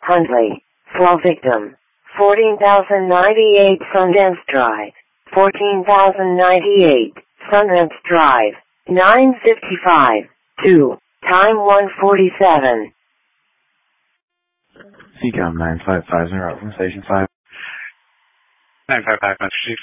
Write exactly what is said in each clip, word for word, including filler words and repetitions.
Huntley, Flow Victim, fourteen thousand ninety-eight Sundance Drive, fourteen thousand ninety-eight Sundance Drive, nine fifty-five, two, time one forty-seven. C COM nine five five, en route from Station five. nine five five, Master Chief.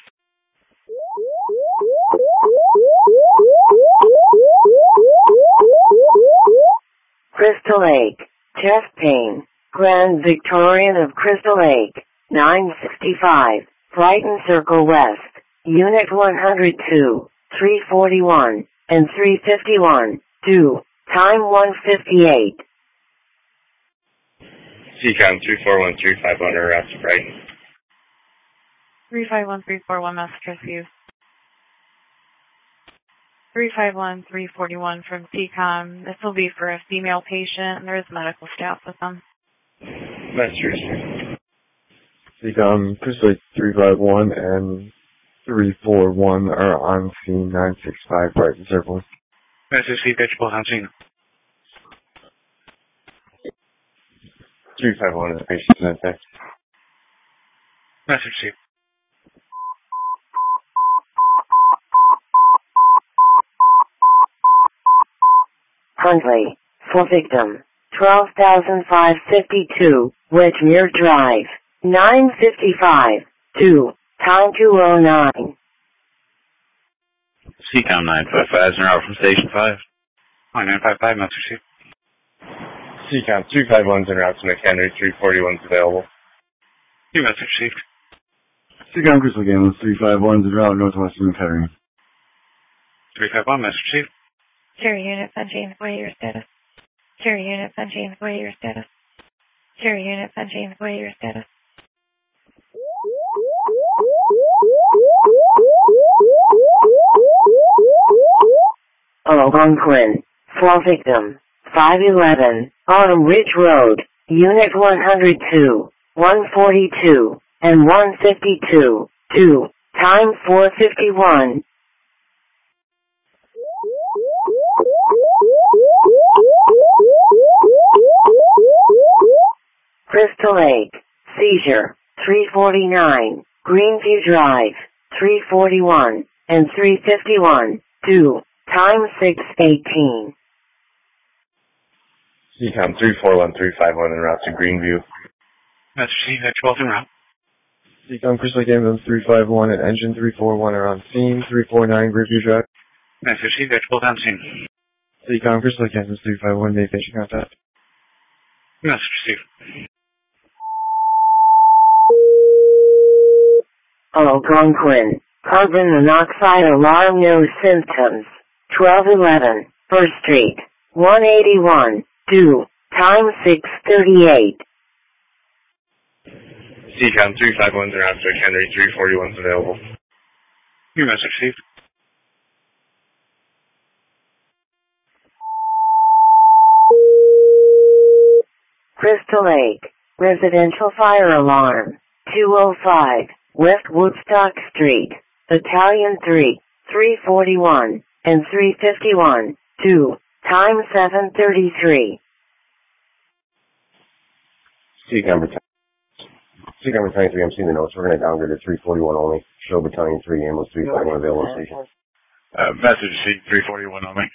Crystal Lake, chest pain, Grand Victorian of Crystal Lake, nine sixty-five, Brighton Circle West, Unit one oh two, three forty-one, and three fifty-one, two, time one fifty-eight. C COM three four one three five one, route to Brighton. three five one three four one, Master Chief. three five one three four one from C COM. This will be for a female patient, and there is medical staff with them. Master Chief. C COM, Crystal Lake three five one and three four one are on scene nine six five, Brighton Circle. Master Chief, get your both on scene. three five one is the patient's contact. Master Chief. Huntley, for victim, twelve thousand five hundred fifty-two, Wedgmere Drive, nine fifty-five, two, time two oh nine. C COM nine five five, en route from Station five. nine five five, Master Chief. C COM three five one is en route to McHenry, three forty-one is available. You, Master Chief. C COM, Crystal Lake Ambulance three five one is en route northwest of McHenry. three five one, Master Chief. Cherry Unit, San James, what your status? Cherry Unit, San James, what your status? Cherry Unit, San James, what your status? Algonquin, Flow Victim, five eleven, Autumn Ridge Road, Unit one oh two, one forty-two, and one fifty-two, two, time four fifty-one. Crystal Lake, seizure, three forty-nine, Greenview Drive, three forty-one, and three fifty-one, two, time six eighteen. C COM three four one three five one en route to Greenview. Master Chief, at twelve en route. C COM, Crystal Lake Ambulance three five one and Engine three four one are on scene, three forty-nine Greenview Drive. Master Chief, at twelve on scene. C COM, Crystal Lake Ambulance three five one, made patient contact. Master Chief. Algonquin, carbon monoxide alarm, no symptoms, twelve eleven, First Street, one eighty-one, two, time six thirty-eight. C COM three five one is en route to McHenry, three forty-one is available. You, Master Chief. Crystal Lake, residential fire alarm, two oh five, West Woodstock Street, Battalion three, three forty-one, and three fifty-one, two, time seven thirty-three. C COM C COM Battalion three, I'm seeing the notes. We're going to downgrade to three forty-one only. Show Battalion three, ambulance three five one available station. Uh, message C three forty-one only.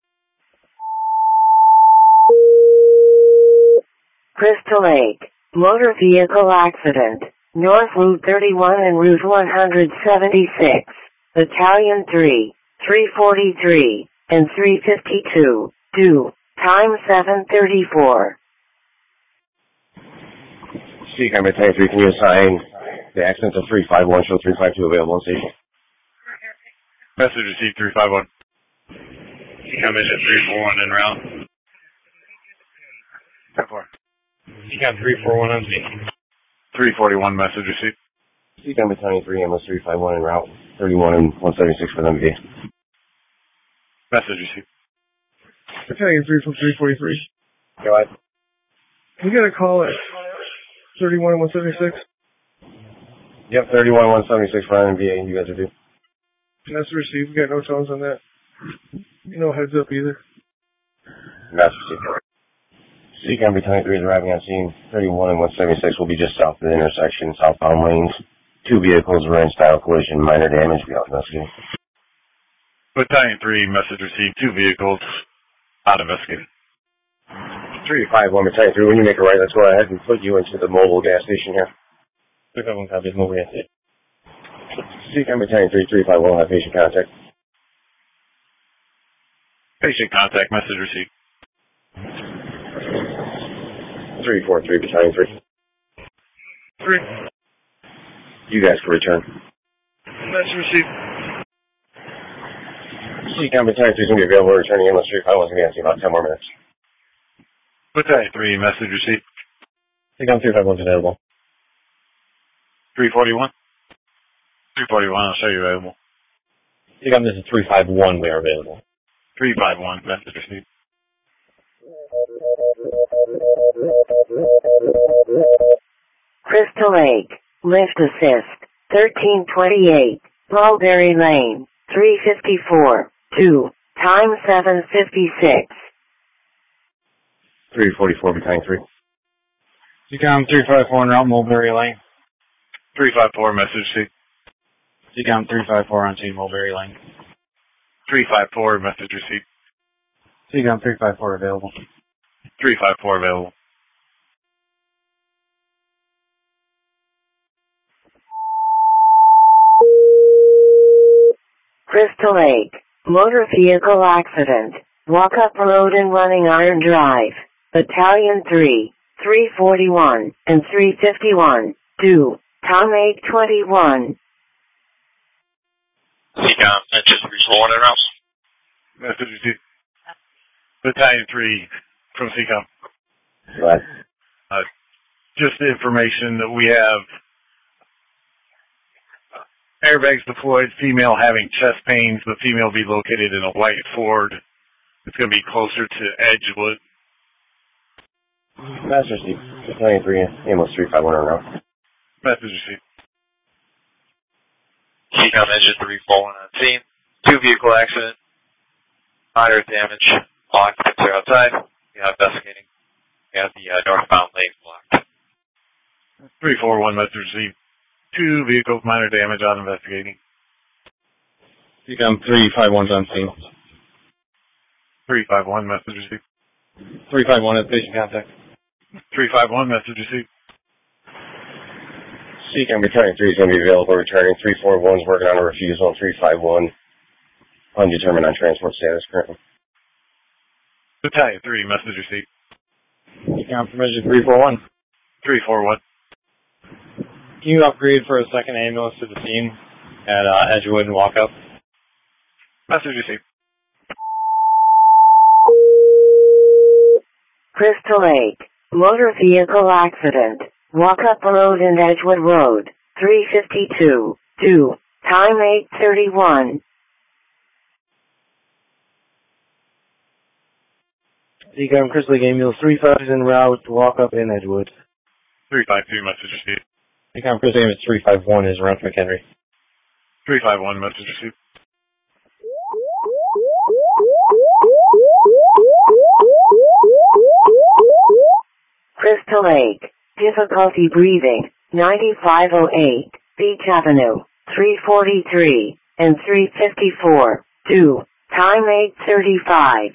Crystal Lake, motor vehicle accident, North Route thirty-one and Route one seventy-six, Battalion three, three forty-three, and three fifty-two, two, time seven thirty-four. C COM Battalion three, can you assign the accident to three five one, show three five two available on station? Message received three five one. C COM Mission three four one en route. ten four. C COM three four one on scene. three forty-one message received. C COM Battalion three, ambulance three five one en route, thirty-one and one seventy-six for them to be. Message received. Battalion three from three forty-three. Go ahead. We got a call at thirty-one and one seventy-six. Yep, thirty-one one seventy-six for N V A, you guys are due. That's received. We got no tones on that. No heads up either. That's received. C Seacom Battalion three is arriving on scene. thirty-one and one seventy-six will be just south of the intersection, southbound lanes. Two vehicles were in style collision, minor damage, beyond investigating. Battalion three, message received. Two vehicles, not investigated. three five one Battalion three, when you make a right, let's go ahead and put you into the mobile gas station here. three five one copies, mobile gas station. Seacom Battalion three, three five one will have patient contact. Patient contact, message received. three four three Battalion three. Three. You guys can return. Message received. Seacom Battalion three is going to be available returning ambulance three five one is going to be in about ten more minutes. Battalion three, message received. Seacom three five one is available. three forty-one. three forty-one, I'll show you available. Seacom, this is three five one, we are available. three five one, message received. Crystal Lake, lift assist, thirteen twenty-eight, Mulberry Lane, three fifty-four, two, time seven fifty-six. three forty-four Battalion three. Seacom three five four en route, Mulberry Lane. three five four, message received. Seacom three five four on scene, Mulberry Lane. three five four, message received. Seacom three five four available. three five four available. Crystal Lake, motor vehicle accident, walk up road and running Iron Drive, Battalion three, three forty-one, and three fifty-one, two, time eight twenty-one. Seacom, that's just three four one en route. Message received. Battalion three from Seacom. Go ahead. Uh, just the information that we have. Airbags deployed, female having chest pains. The female be located in a white Ford. It's going to be closer to Edgewood. Master received. Battalion three, ambulance three five one en route. Message received. Seacom engine three four one on scene. Two vehicle accident. Minor damage. All occupants are outside. We are investigating. We have the uh, northbound lanes blocked. three four one, message received. Two vehicles, minor damage, on investigating. Seacom three five one's on scene. three five one, message received. three five one has patient contact. three five one, message received. Seacom Battalion three is going to be available returning. three four one is working on a refusal, and three five one undetermined on transport status currently. Battalion three, message received. Seacom permission three four one. three four one. Can you upgrade for a second ambulance to the scene at uh, Edgewood and walk up? Message received. Crystal Lake, motor vehicle accident, walk up road and Edgewood Road, three fifty-two, two, time eight thirty-one. Seacom Crystal Lake ambulance three five is en route to walk up in Edgewood. three five two, message received. Seacom Crystal ambulance three five one is around McHenry. three five one, message received. Crystal Lake, difficulty breathing, ninety-five oh eight, Beach Avenue, three forty-three, and three fifty-four, two, time eight thirty-five.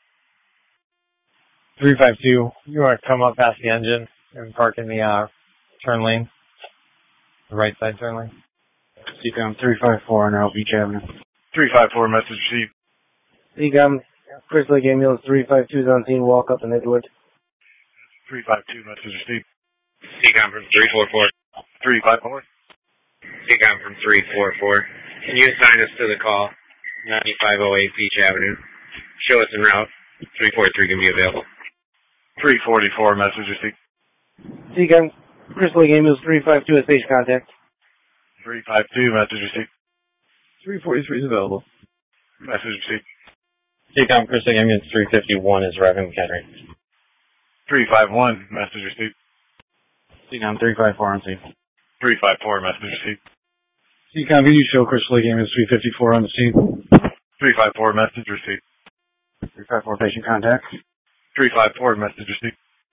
three five two, you want to come up past the engine and park in the uh, turn lane? The right side turn lane? Seacom three five four en route, Beach Avenue. three five four, message received. Seacom Crystal Lake ambulance three five two is on scene, walk up in Edgewood. three five two, message received. Seacom from three four four. three five four. Seacom from three four four. Can you assign us to the call? ninety-five oh eight Beach Avenue. Show us en route. three four three can be available. three forty-four, message received. Seacom Crystal Lake ambulance three five two has patient contact. three five two, message received. three forty-three is available. Message received. Seacom Crystal Lake ambulance three fifty-one is arriving McHenry. three five one, message received. Seacom three five four on scene. three five four, message received. Seacom, can you show Crystal Lake ambulance three fifty-four on the scene? three five four, message received. three five four patient contact. three five four, message received.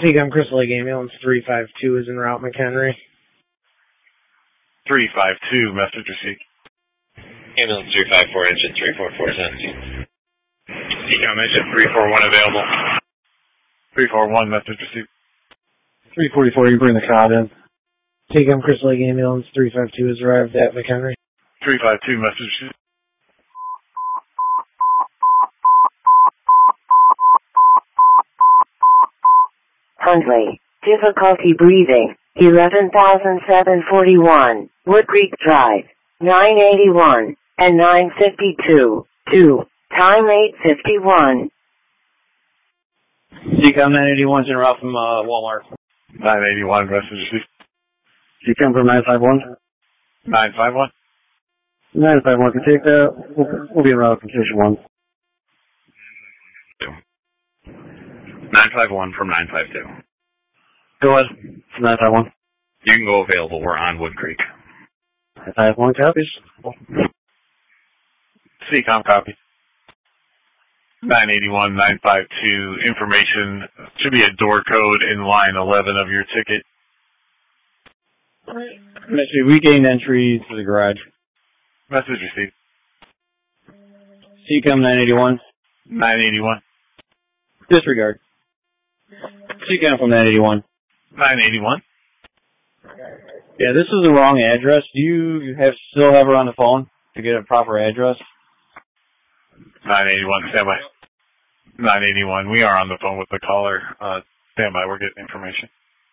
Seacom Crystal Lake Ambulance three five two is en route, McHenry. three five two, message received. Ambulance three five four, engine three four four seventeen. Seacom engine three four one available. three four one, message received. three forty-four, you bring the cod in. Seacom Crystal Lake Ambulance three five two has arrived at McHenry. three five two, message received. Huntley, difficulty breathing, eleven thousand seven hundred forty-one, Wood Creek Drive, nine eighty-one, and nine fifty-two, two, time eight fifty-one. Seacom nine eighty-one's en route from uh, Walmart. nine eighty-one, message received. Seacom from nine five one. nine five one. nine five one, can take that. We'll, we'll be en route from station one. nine five one from nine five two. Go ahead. From nine five one. You can go available. We're on Wood Creek. nine five one copies. Seacom copy. nine eighty-one, nine five two, information, should be a door code in line eleven of your ticket. Message, we gained entry to the garage. Message received. Seacom nine eighty-one. nine eighty-one. Disregard. Seacom from nine eighty-one. nine eighty-one. Yeah, this is the wrong address. Do you have still have her on the phone to get a proper address? nine eighty-one, standby. nine eighty-one, we are on the phone with the caller. Uh, standby, we're getting information.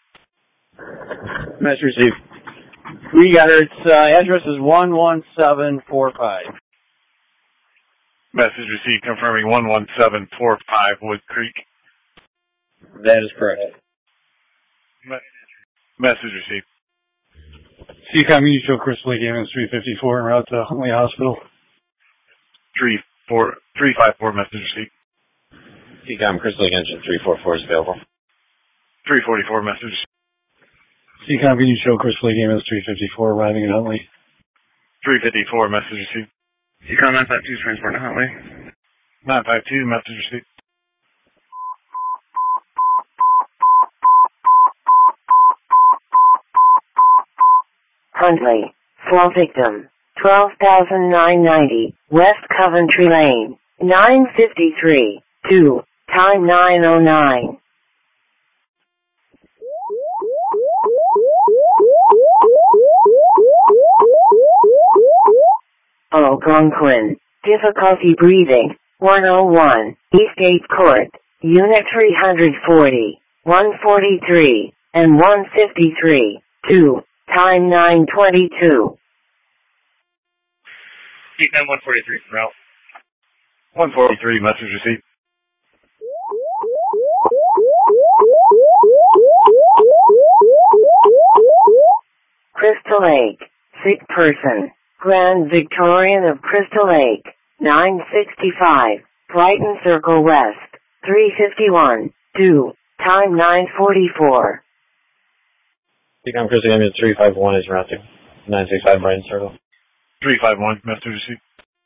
Message received. We got her. Its uh, address is one one seven four five. Message received confirming one one seven four five Wood Creek. That is correct. Me- message received. Seacom, you show Crystal Lake Ambulance three fifty-four en route to Huntley Hospital. three four three five four, message received. Seacom Crystal Lake engine three four four is available. three forty-four, message. Seacom, can you show Crystal Lake Ambulance three fifty-four arriving in Huntley? three fifty-four, message received. Seacom nine five two is transport to Huntley. nine five two, message received. Huntley, fall victim, twelve thousand nine hundred ninety, West Coventry Lane, nine fifty-three, two, time nine oh nine. Algonquin, difficulty breathing, one oh one, Eastgate Court, Unit three forty, one forty-three, and one fifty-three, two, time nine twenty-two. Seacom one forty-three, route. one forty-three, message received. Crystal Lake, sick person, Grand Victorian of Crystal Lake, nine sixty-five, Brighton Circle West, three fifty-one, two, time nine forty-four. Seacom Crystal Ambulance three five one is routing. nine six five Brighton Circle. three five one, message received.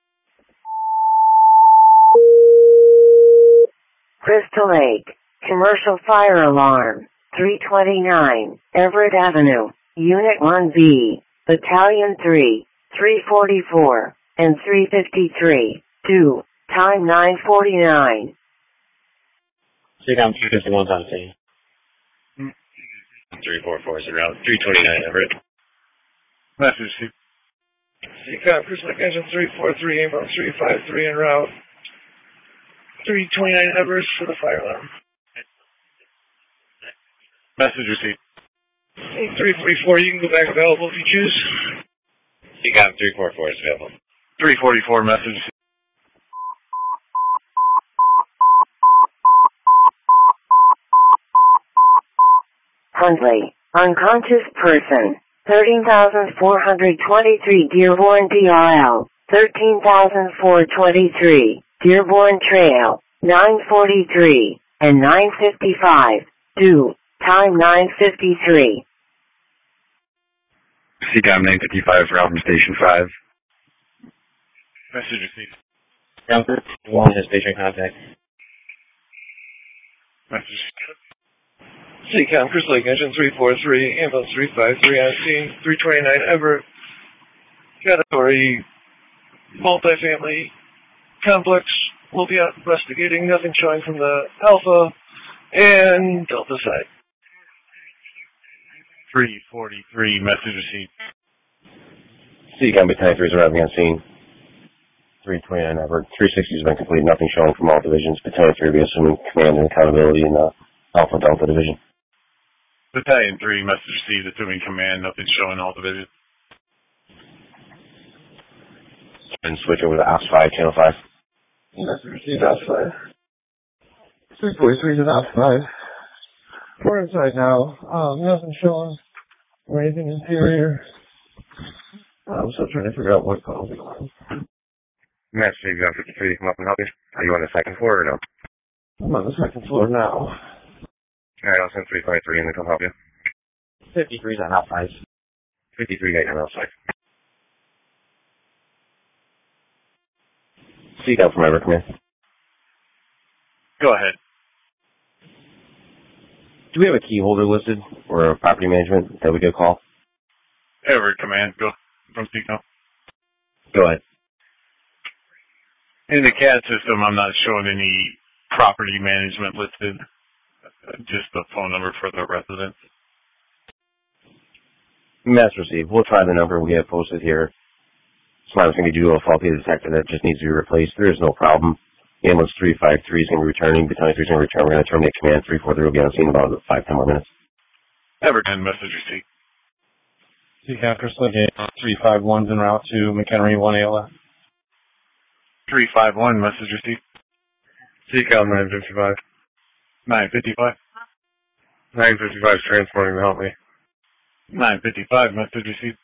Crystal Lake, commercial fire alarm, three twenty-nine, Everett Avenue, Unit one B, Battalion three, three forty-four, and three fifty-three, two, time nine forty-nine. Seacom two fifty-one's on scene. three four four is around. three twenty-nine Everett. Message received. Seacom Crystal Lake engine three four three, ambulance three five three en route. three twenty-nine Everest for the fire alarm. Message received. three forty-four, you can go back available if you choose. Seacom three four four is available. three forty-four, message received. Huntley, unconscious person, thirteen thousand four hundred twenty-three Dearborn D R L, thirteen thousand four hundred twenty-three, Dearborn Trail, nine forty-three, and nine fifty-five, two, time nine fifty-three. Seacom nine fifty-five, route from Station five. Message received. Jumper one has patient contact. Message received. C-Cam, Crystal Lake, engine three four three, ambulance three five three on scene, three twenty-nine Everett, category multifamily complex. We'll be out investigating, nothing showing from the Alpha and Delta side. three forty-three, message received. C-Cam Battalion three is arriving on scene. three twenty-nine Everett. three sixty has been complete. Nothing showing from all divisions. Battalion three will be assuming command and accountability in the Alpha Delta division. Battalion three, message received, assuming command, nothing showing all divisions. And switch over to Ops five, Channel five. Message received, Ops five. three forty-three to Ops five. We're inside now. Um, nothing showing or anything interior. I'm still trying to figure out what calls are going on. Master Ground fifty-three, come up and help you. Are you on the second floor or no? I'm on the second floor now. Alright, I'll send three five-three in to come help you. fifty-three's on Ops five. fifty-three got your outside. C-Cam from Everett, come in. Go ahead. Do we have a key holder listed or a property management that we could call? Everett command, go from C-Cam. Go ahead. In the C A D system, I'm not showing any property management listed, just the phone number for the residents. Master received. We'll try the number we have posted here. Sometimes going to be due to a faulty detector that just needs to be replaced. There is no problem. Ambulance three five three is going to be returning. Battalion three is going to return. We're going to terminate command. three four three will be on scene in about five, ten more minutes. Everton, message received. C-Cam, Crystal Lake, three five one's en route to McHenry, one A L F. three five one, message received. C-Cam nine fifty-five. nine fifty-five. nine fifty-five is transporting to help me. nine fifty-five, message received.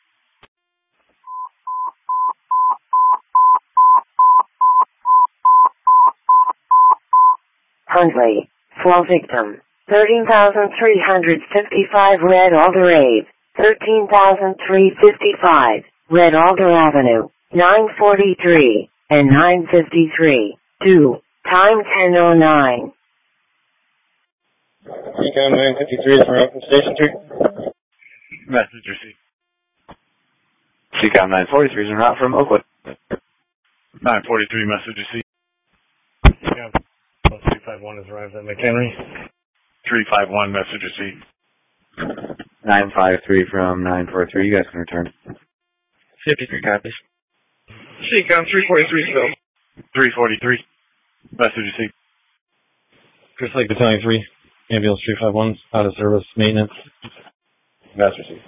Huntley, flow victim, thirteen thousand three hundred fifty-five Red Alder Ave, thirteen thousand three hundred fifty-five, Red Alder Avenue, nine forty-three, and nine fifty-three, two, time ten oh nine. C-Cam nine fifty-three is from from Station three. Message received. C-Cam nine forty-three is en route from Oakwood. nine forty-three, message received. C-Cam three five one has arrived at McHenry. three five one, message received. nine five three from nine four three, you guys can return. fifty-three copies. C-Cam three forty-three still. three forty-three, message received. Crystal Lake Battalion three, ambulance three five one's out of service, maintenance. Master received.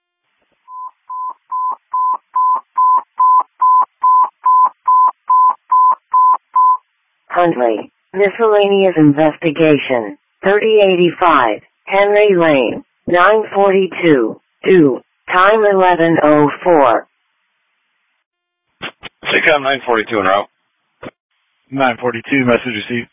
Huntley, miscellaneous investigation, thirty eighty-five, Henry Lane, nine forty-two, two, time eleven oh four. C-Cam nine forty-two en route. nine forty-two, message received.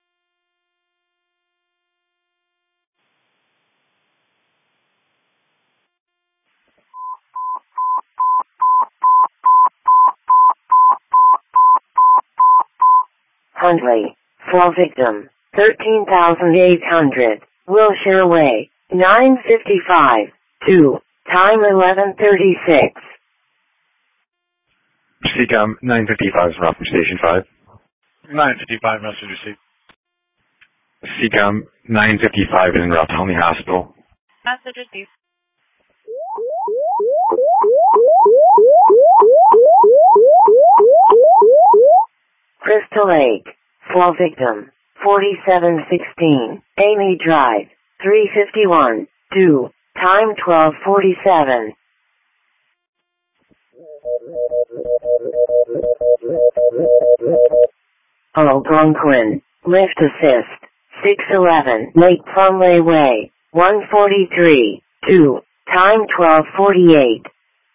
Huntley, flow victim, thirteen thousand eight hundred, Wilshire Way, nine fifty-five, two, time eleven thirty-six. C-Cam nine fifty-five is from Station five. nine fifty-five, message received. C-Cam nine fifty-five is en route to Helmy Hospital. Message received. Crystal Lake, flow victim, forty-seven sixteen, Amy Drive, three fifty-one, two, time twelve forty-seven. Algonquin, lift assist, six eleven, Lake Plumley Way, one forty-three, two, time twelve forty-eight.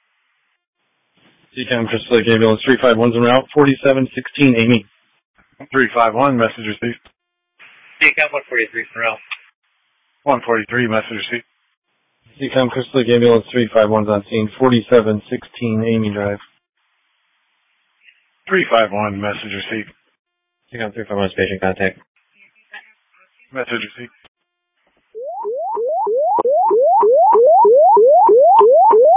C-Cam Crystal Lake ambulance three five one's en route, forty-seven sixteen, Amy. three five one, message received. C-Cam one forty-three en route. one forty-three, message received. C-Cam Crystal Lake ambulance three five one's on scene, forty-seven sixteen, Amy Drive. three five one, message received. C-Cam three five one is patient contact. Message received.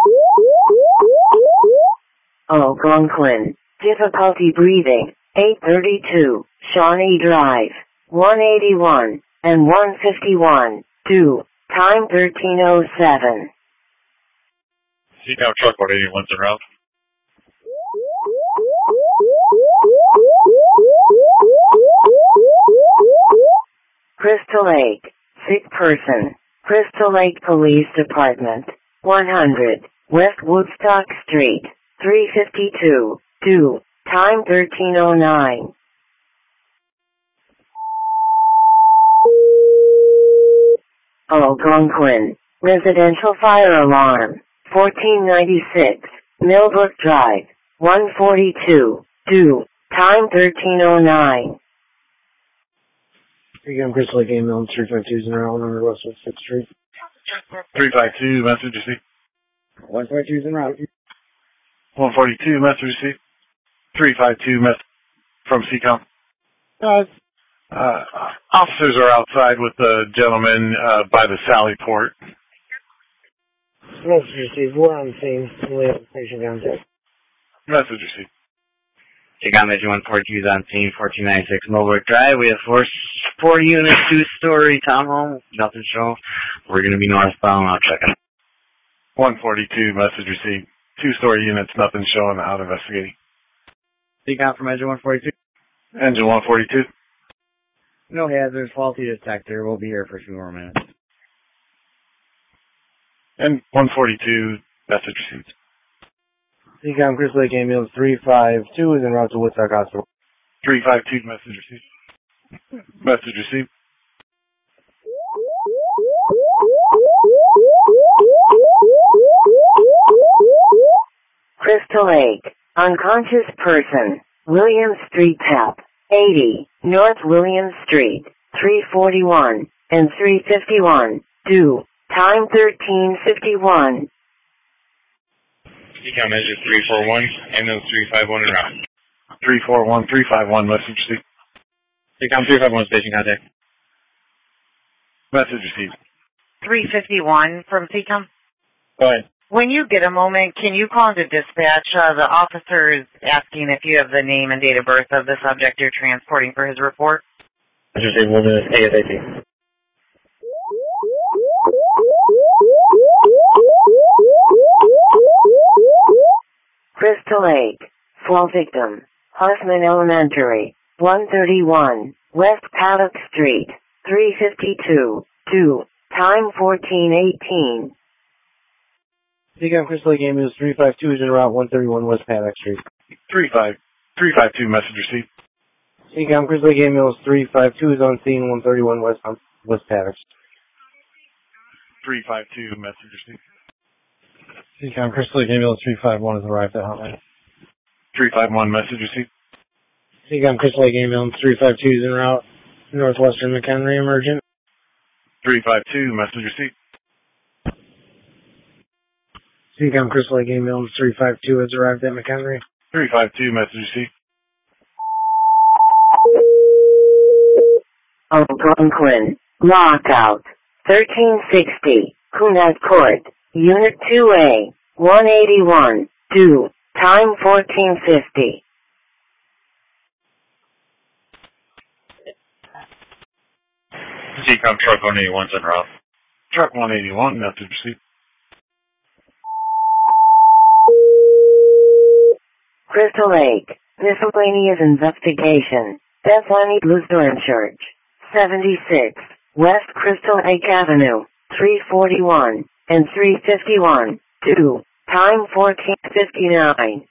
Algonquin. Difficulty breathing. eight thirty-two. Shawnee Drive. one eighty-one and one fifty-one. two. Time thirteen oh seven. Seacow truck one eighty-one's en route. Crystal Lake. Sick person. Crystal Lake Police Department. one hundred. West Woodstock Street. three fifty-two. two. Time thirteen oh nine. Algonquin. Residential fire alarm. fourteen ninety-six. Millbrook Drive. one forty-two. two. Time thirteen oh nine. Again, Crystal Lake ambulance three five two is in route, one hundred West Fifth Street. three five two, message received. one five two is en route. one forty-two, message received. three five two, message from Seacom. Uh, uh, officers are outside with the gentleman uh, by the Sally Port. Message received. We're on scene. We have patient contact. Message received. Seacom Engine one forty-two is on scene, fourteen ninety-six Millbrook Drive. We have four, four units, two-story townhome. Nothing shown. We're going to be northbound. I'll check it. one forty-two, message received. Two-story units, nothing showing, out investigating. Seacom from Engine one forty-two. Engine one forty-two. No hazards, faulty detector. We'll be here for a few more minutes. And one forty-two, message received. Seacom Crystal Lake ambulance three five two is en route to Woodstock Hospital. three five two, message received. Message received. Crystal Lake. Unconscious person. William Street Tap. eighty. North William Street. three forty-one and three fifty-one. two. Time thirteen fifty-one. Seacom Engine three four one, ambulance three five one en route. three four one, three five one, message received. Seacom three five one, station contact. Message received. three fifty-one from Seacom. Go ahead. When you get a moment, can you call into dispatch? Uh, the officer is asking if you have the name and date of birth of the subject you're transporting for his report. Message received. We'll do this ASAP. Crystal Lake. Fall victim. Hoffman Elementary. one thirty-one. West Paddock Street. three fifty-two. two. Time fourteen eighteen. Seacom Crystal Lake ambulance three five two is en route one thirty-one West Paddock Street. three five two, message received. Seacom Crystal Lake ambulance three five two is on scene one thirty-one West um, West Paddock Street. three five two, message received. Seacom Crystal Lake ambulance three five one has arrived at hotline. three five one, message received. Seacom Crystal Lake ambulance three five two is en route Northwestern McHenry emergent. three five two, message received. Seacom Crystal Lake ambulance three five two has arrived at McHenry. three five two, message received. Algonquin. Lockout. thirteen sixty. Kunat Court. Unit two A. one eighty-one. two. Time fourteen fifty. Seacom truck one eighty-one's en route. Truck one eighty-one, message received. Crystal Lake. Miscellaneous investigation. Bethany Lutheran Church. seventy-six. West Crystal Lake Avenue. three forty-one and three fifty-one. two. Time fourteen fifty-nine.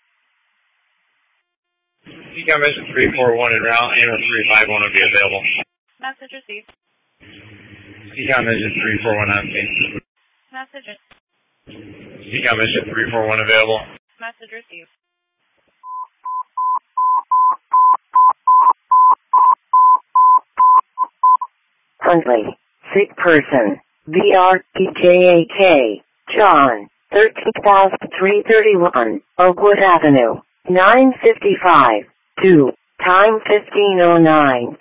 Seacom Engine three four one en route, ambulance three five one will be available. Message received. Seacom Engine three four one on scene. Message. Seacom Engine three four one available. Message received. Huntley. Sick person. V R P J A K. John. thirteen thousand three hundred thirty-one. Oakwood Avenue. nine fifty-five. two. Time fifteen oh nine.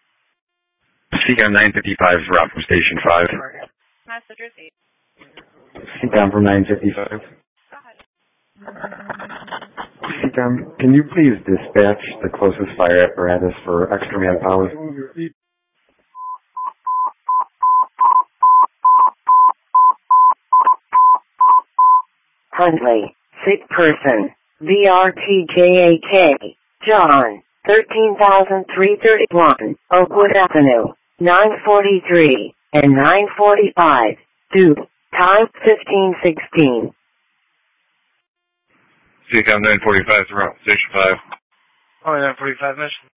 Seacom nine fifty-five is route from Station five. Message received. C-Com from nine fifty-five. C-Com, can you please dispatch the closest fire apparatus for extra manpower? Huntley, sick person, V R T J A K, John, thirteen thousand three hundred thirty-one, Oakwood Avenue, nine forty-three, and nine forty-five, due, time fifteen sixteen. C COM nine forty-five, throughout Station five. Oh, nine forty-five, mission.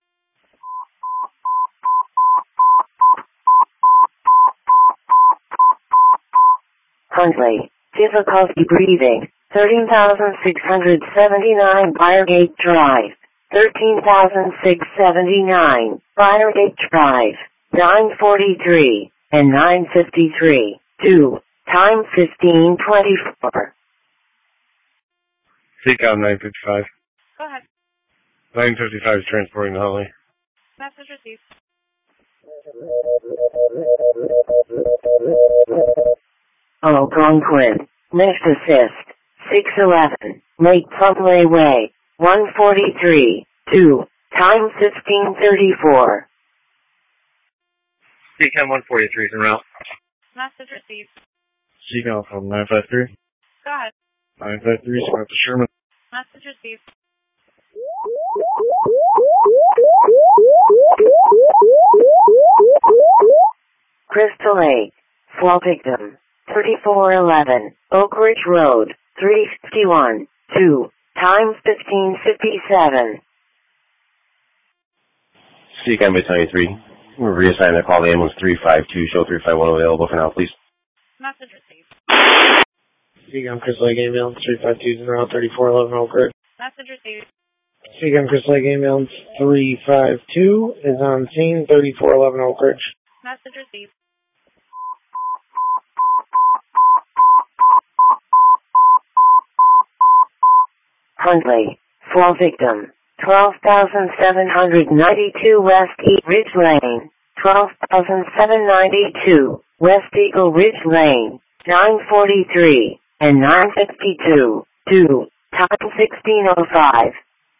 Huntley, difficulty breathing, thirteen thousand six hundred seventy-nine Briargate Drive, thirteen thousand six hundred seventy-nine Briargate Drive, nine forty-three, and nine fifty-three, due, time fifteen twenty-four. C COM nine fifty-five. Go ahead. nine fifty-five is transporting to Huntley. Message received. Algonquin, next assist, six eleven, Lake Plumley Way, one forty-three, two, time fifteen thirty-four. C COM one forty-three is en route. Message received. C COM from nine five three. Go ahead. nine five three, Smith to Sherman. Message received. Crystal Lake, fall victim, thirty-four eleven, Oak Ridge Road, three fifty-one, two, time fifteen fifty-seven. C COM eight twenty-three. We're reassigning the call to ambulance three five two, show three five one available for now, please. Message received. C-Com Crystal Lake Ambulance three five two is en route, thirty-four eleven Oak Ridge. Message received. C-Com Crystal Lake Ambulance three five two is on scene, thirty-four eleven Oak Ridge. Message received. Huntley, fall victim, twelve thousand seven hundred ninety-two West Eagle Ridge Lane, twelve thousand seven hundred ninety-two West Eagle Ridge Lane, nine forty-three, and nine fifty-two, due, time sixteen oh five.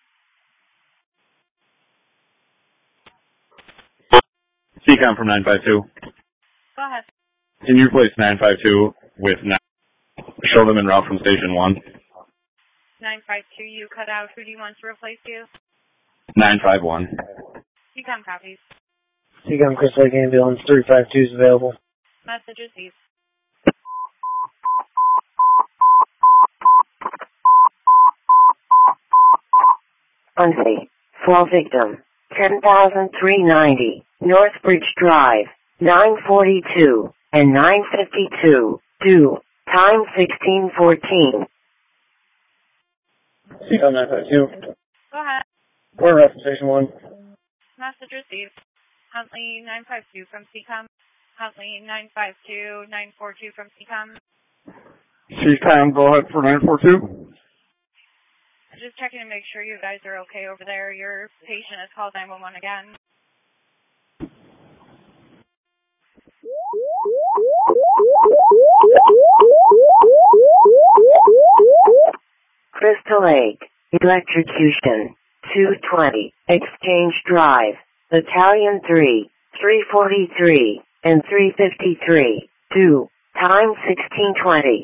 C COM from nine five two. Go ahead. Can you replace nine five two with nine? Show them en route from station one. nine five two, you cut out. Who do you want to replace you? nine five one. C COM copies. C-Com Crystal Lake Ambulance three five two is available. Message received. Huntley, fall victim, ten thousand three hundred ninety, Northbridge Drive, nine forty-two, and nine fifty-two, due, time sixteen fourteen. C-Com nine five two. Go ahead. We're at station one. Message received. Huntley nine five two from C COM. Huntley nine five two, nine four two from C COM. C-Com, go ahead for nine four two. Just checking to make sure you guys are okay over there. Your patient has called nine one one again. Crystal Lake, electrocution, two twenty, Exchange Drive, Battalion three, three forty-three, and three fifty-three, due, time sixteen twenty.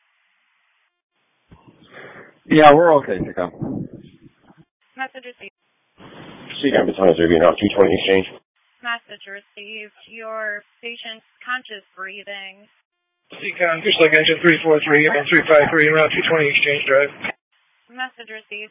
Yeah, we're okay, C-Com. Message received. C COM Battalion three, being off two twenty exchange. Message received. Your patient's conscious breathing. C COM, just like engine three four three, and three five three, and route two twenty exchange drive. Message received.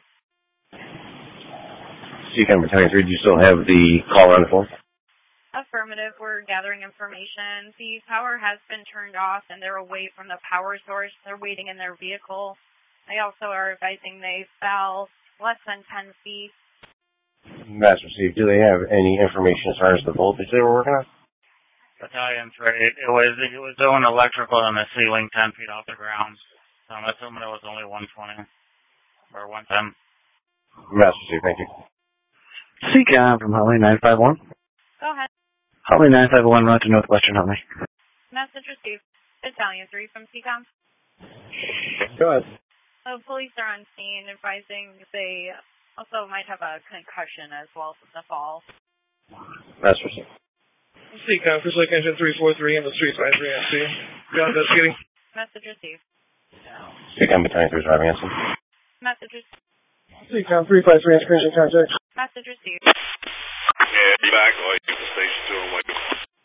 C COM Battalion three, do you still have the caller on the phone? Affirmative. We're gathering information. The power has been turned off, and they're away from the power source. They're waiting in their vehicle. They also are advising they fell less than ten feet. That's received. Do they have any information as far as the voltage they were working on? Battalion three, it was it was doing electrical in the ceiling ten feet off the ground. So I'm assuming it was only one twenty or one ten. That's received. Thank you. C-Com from Huntley nine five one. Go ahead. Huntley nine five one, route to Northwestern Huntley. Message received. Battalion three from C COM. Go ahead. So police are on scene advising they also might have a concussion as well from the fall. That's received. C COM, Chris Lake Engine three four three, ambulance three five three on scene. Got investigating. Message received. C COM Battalion three driving us. Message received. C COM three five three, excursion contact. Message received. Yeah, back, like, the station two, I'm like...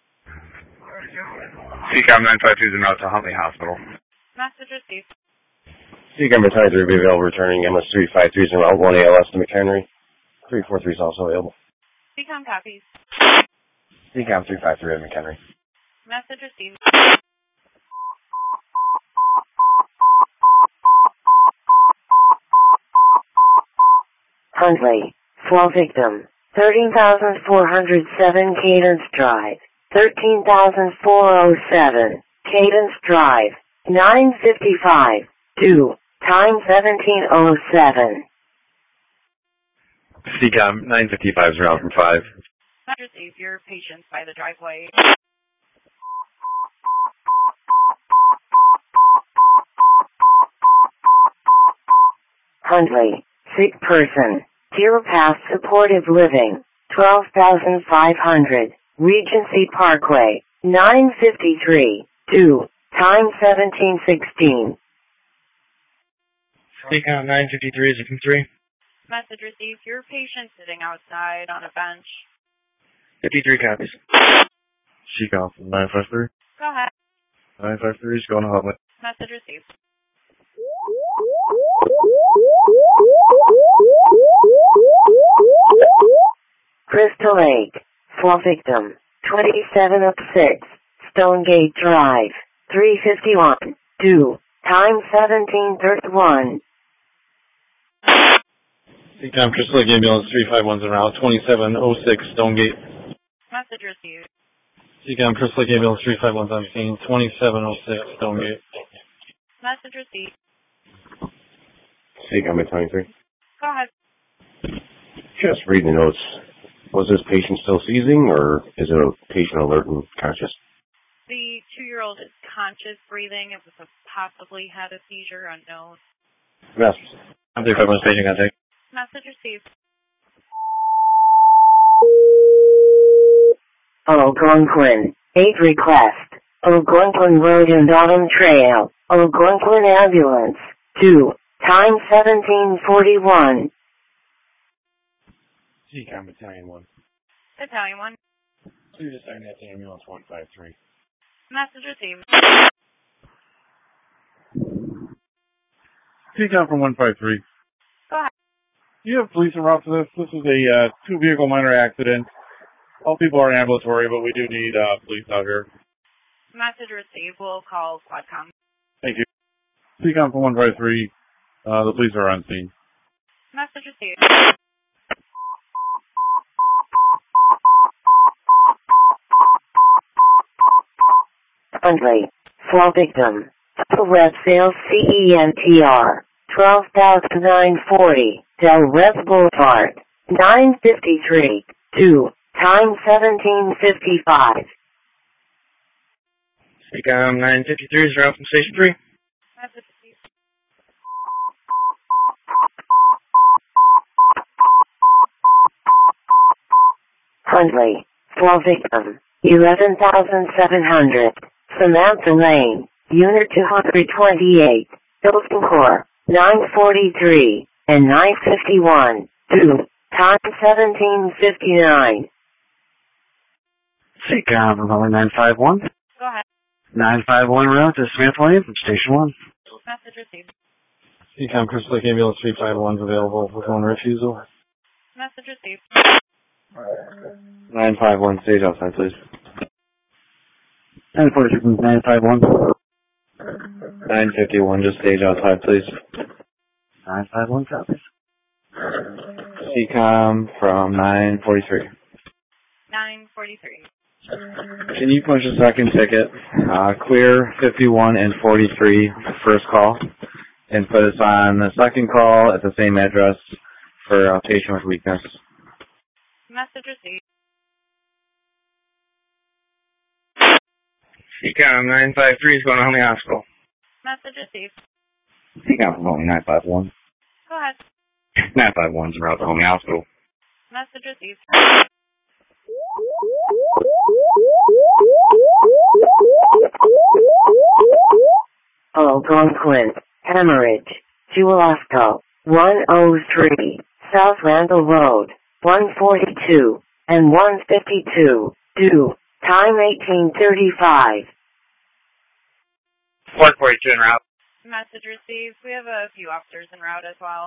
C COM nine five two is out to Huntley Hospital. Message received. C COM Battalion three will be available returning ambulance three five three is in Route one A L S to McHenry. three four three is also available. C COM copies. C COM three five three at McHenry. Message received. Huntley, fall victim, thirteen thousand four hundred seven Cadence Drive, thirteen thousand four hundred seven Cadence Drive, nine fifty-five, two, time seventeen oh seven. C COM nine fifty-five is route from five. Message received. Your patient's by the driveway. Huntley, sick person, Deer Path Supportive Living, twelve thousand five hundred, Regency Parkway, nine fifty-three, two, time seventeen sixteen. C COM nine fifty-three is from three. Message received. Your patient sitting outside on a bench. fifty-three copies. C COM nine five three. Go ahead. nine five three is going to Huntley. Message received. Crystal Lake, fall victim, twenty-seven oh six, Stonegate Drive, three fifty-one, two, time seventeen thirty-one. C COM Crystal Lake Ambulance three five one's en route, twenty-seven oh six Stonegate. Message received. C COM Crystal Lake Ambulance three five one's on scene, twenty-seven oh six Stonegate. Message received. C COM Battalion three. Go ahead. Just reading the notes. Was this patient still seizing, or is it a patient alert and conscious? The two-year-old is conscious breathing. It was a possibly had a seizure, unknown. Yes. I'm three five one patient contact. Message received. Algonquin, eight request. Algonquin Road and Autumn Trail. Algonquin Ambulance, two, time seventeen forty-one. C COM Battalion one. Battalion one. Please assign that to ambulance one five three. Message received. C COM from one five three. Go ahead. You have police en route for this. This is a uh, two-vehicle minor accident. All people are ambulatory, but we do need uh, police out here. Message received. We'll call Quadcom. Thank you. C COM from one five three. Uh, the police are on scene. Message received. Huntley, fall victim, Del Rev Sales C E N T R, twelve thousand nine hundred forty, Del Rev Boulevard, nine fifty-three, two, time seventeen fifty-five. C COM nine fifty-three is route from station three. Message received. Huntley, fall victim, eleven thousand seven hundred, Samantha Lane, Unit two twenty-eight, Hilton Corps, nine forty-three, and nine fifty-one, two, time seventeen fifty-nine. C COM from Huntley nine five one. Go ahead. nine five one route to Samantha Lane from station one. Message received. C COM Crystal Lake Ambulance three five one's available with one refusal. Message received. nine five one, stage outside, please. nine forty-three from nine five one. nine fifty-one, just stage outside, please. nine five one copies. C COM from nine forty-three. nine forty-three. Can you punch a second ticket? Uh, clear fifty-one and forty-three, first call, and put us on the second call at the same address for a patient with weakness. Message received. C COM nine five three is going to Huntley Hospital. Message received. Seacom from Homie nine five one. Go ahead. nine five one's en route to Homie Hospital. Message received. Algonquin, hemorrhage, Jewel-Osco, one oh three, South Randall Road, one forty-two, and one fifty-two, due, time eighteen thirty-five. one forty-two en route. Message received. We have a few officers en route as well.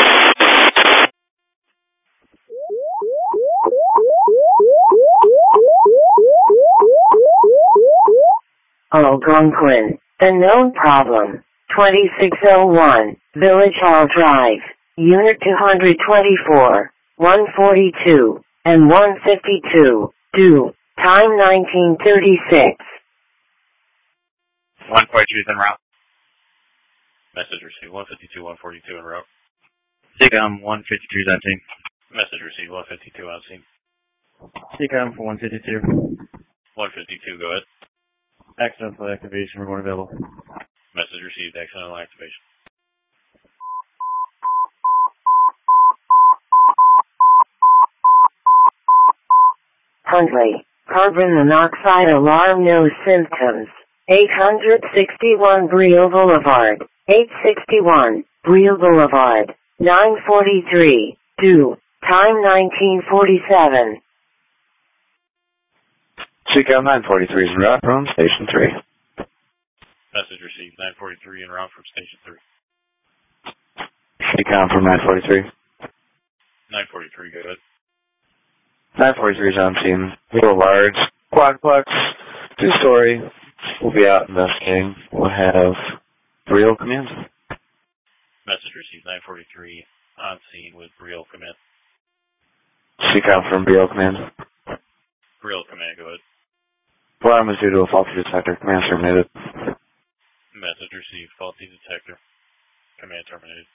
Algonquin, a known problem, twenty-six oh one, Village Hall Drive, Unit two twenty-four, one forty-two, and one fifty-two, due, time nineteen thirty-six. one forty-two is en route. Message received. one fifty-two, one forty-two en route. Seacom one fifty-two is on scene. Message received. one fifty-two on scene. Seacom for one fifty-two. one fifty-two, go ahead. Accidental activation, remote available. Message received. Accidental activation. Huntley, carbon monoxide alarm, no symptoms. eight sixty-one Briel Boulevard, eight sixty-one Briel Boulevard, nine forty-three, due, time nineteen forty-seven. Seacom nine forty-three is en route from Station three. Message received. nine forty-three en route from Station three. Seacom from nine forty-three. nine forty-three, go ahead. nine forty-three is on scene. We have a large quadplex, two-story. We'll be out investigating. We'll have Briel come in. Message received. nine forty-three on scene with Briel come in. Seacom from Briel come in. Briel come in, go ahead. Alarm is due to a faulty detector. Command terminated. Message received. Faulty detector. Command terminated.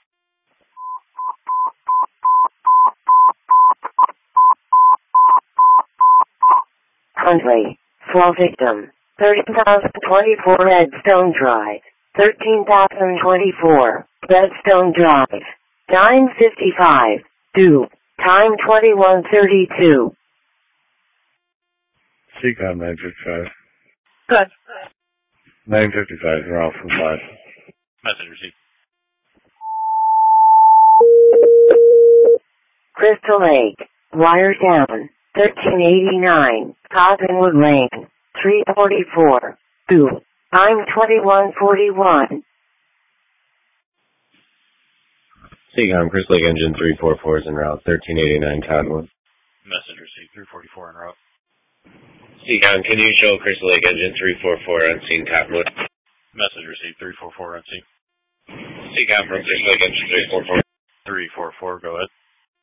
Huntley, fall victim, thirteen thousand twenty-four Redstone Drive, thirteen thousand twenty-four Redstone Drive, nine fifty-five, due, time twenty-one thirty-two. Seacom nine fifty-five. Good. nine fifty-five, you're off from five. Message received. Crystal Lake, wire down, thirteen eighty-nine, Cottonwood Lane, three forty-four, due, time twenty-one forty-one. Seacom, Crystal Lake Engine three forty-four is en route, thirteen eighty-nine Cottonwood. Message received. three forty-four en route. Seacom, can you show Crystal Lake Engine three forty-four on scene Cottonwood? Message received. three forty-four on scene. Seacom from Crystal Lake Engine three forty-four. three forty-four, go ahead.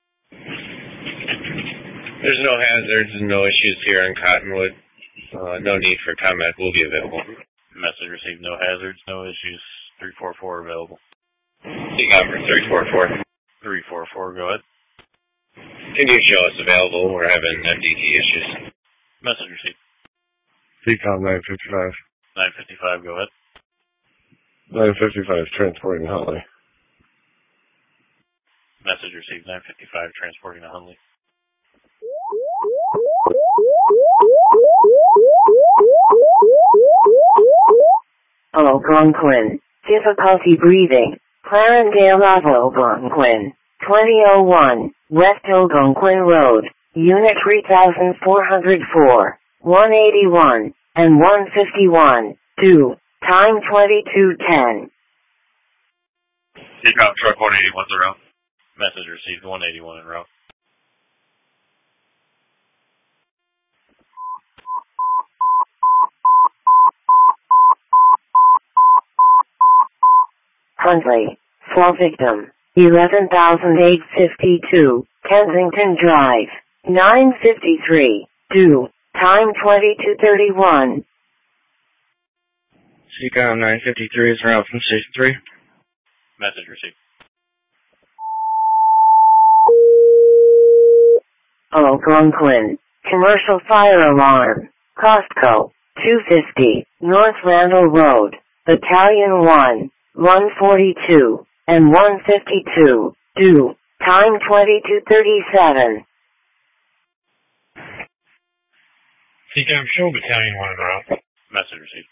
There's no hazards and no issues here on Cottonwood. Uh, no need for comment. Will be available. Message received. No hazards, no issues. three forty-four available. Seacom from three forty-four. three forty-four, go ahead. Can you show us available? We're having M D T issues. Message received. Seacom nine fifty-five. nine fifty-five, go ahead. nine fifty-five is transporting Huntley. Message received. nine fifty-five, transporting to Huntley. Algonquin, difficulty breathing, Clarendale of Algonquin, twenty oh one, West Algonquin Road, Unit three thousand four hundred four, one eighty-one, and one fifty-one, due, time twenty-two ten. Seacom, truck one eighty-one's en route. Message received. one eighty-one en route. Huntley, fall victim, eleven thousand eight hundred fifty-two, Kensington Drive, nine fifty-three, due, time twenty-two thirty-one. Seacom nine fifty-three is en route from Station three. Message received. Algonquin, commercial fire alarm, Costco, two fifty, North Randall Road, Battalion one, one forty-two, and one fifty-two, due, time twenty-two thirty-seven. C COM, show Battalion one en route. Message received.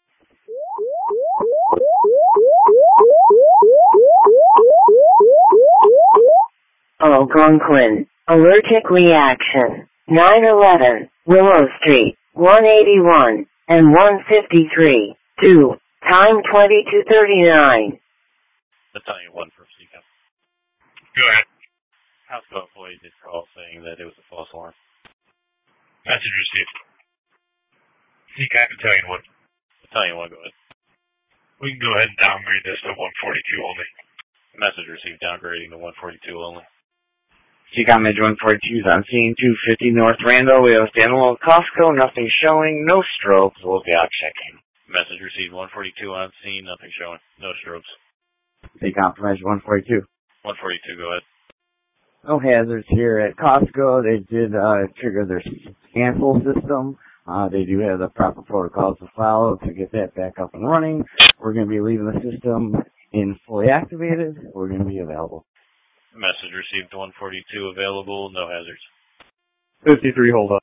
Algonquin, allergic reaction, nine eleven, Willow Street, one eighty-one, and one fifty-three, due, time twenty-two thirty-nine. Battalion one from C COM. Go ahead. House call employee did call saying that it was a false alarm. Message received. C COM, Battalion one. Battalion one, go ahead. We can go ahead and downgrade this to one forty-two only. Message received, downgrading to one forty-two only. C COM Edge one forty-two is on scene, two fifty North Randall. We have a standalone Costco, nothing showing, no strobes. We'll be out checking. Message received, one forty-two on scene, nothing showing, no strobes. C COM from Edge one forty-two. one forty-two, go ahead. No hazards here at Costco. They did uh, trigger their cancel system. Uh, they do have the proper protocols to follow to get that back up and running. We're going to be leaving the system in fully activated. We're going to be available. Message received, one forty-two available, no hazards. fifty-three, hold up.